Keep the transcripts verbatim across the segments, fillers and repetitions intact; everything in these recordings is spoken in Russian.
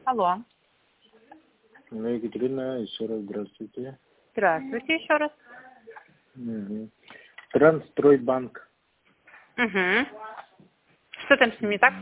Алло. Ну, Екатерина, еще раз здравствуйте. Здравствуйте еще раз. Угу. Трансстройбанк. Угу. Что там с ними так?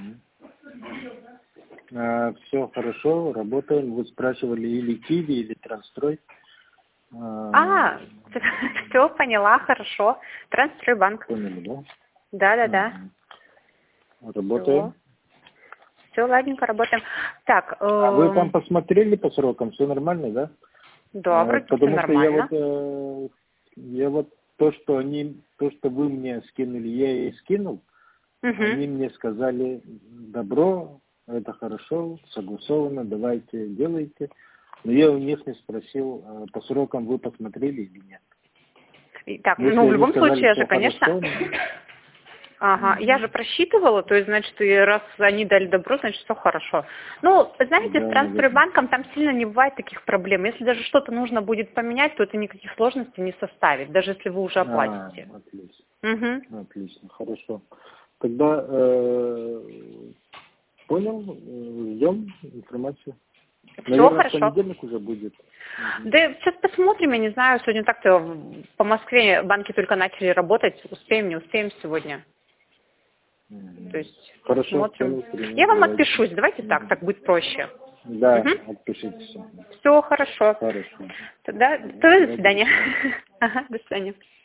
А, все хорошо, работаем. Вы спрашивали или Киви, или Трансстрой. А, А, все, поняла, хорошо. Трансстройбанк. поняли, да? Да, да, да. Угу. Работаем. Все, ладненько, работаем. Так, А вы эм, там посмотрели по срокам, все нормально, да? да, А, вроде все потому что я нормально. вот, э, я вот то, что они, то, что вы мне скинули, я ей скинул. Они Угу. мне сказали: добро, это хорошо, согласовано, давайте, делайте. Но я у них не спросил, а по срокам вы посмотрели или нет. Так, Если ну, в они любом сказали, случае, я же, все конечно... хорошо, Ага, я же просчитывала, то есть, значит, и раз они дали добро, значит, все хорошо. Ну, знаете, с да, наверное. Трансстройбанком там сильно не бывает таких проблем. Если даже что-то нужно будет поменять, то это никаких сложностей не составит, даже если вы уже А, оплатите. отлично, Угу. отлично, хорошо. Тогда э, понял, э, ждем информацию. Все Наверное, в хорошо. понедельник уже будет. Мгм. Да сейчас посмотрим, я не знаю, сегодня так-то по Москве банки только начали работать, успеем, не успеем сегодня. То Мгм. есть Хорошо, посмотрим. понял, Ирина, Я вам давайте. отпишусь, давайте так, Мгм. так будет проще. Да, Угу. отпишитесь. Все хорошо. Хорошо. Тогда, Мгм. тогда до Давайте, до свидания. свидания. Ага, до свидания.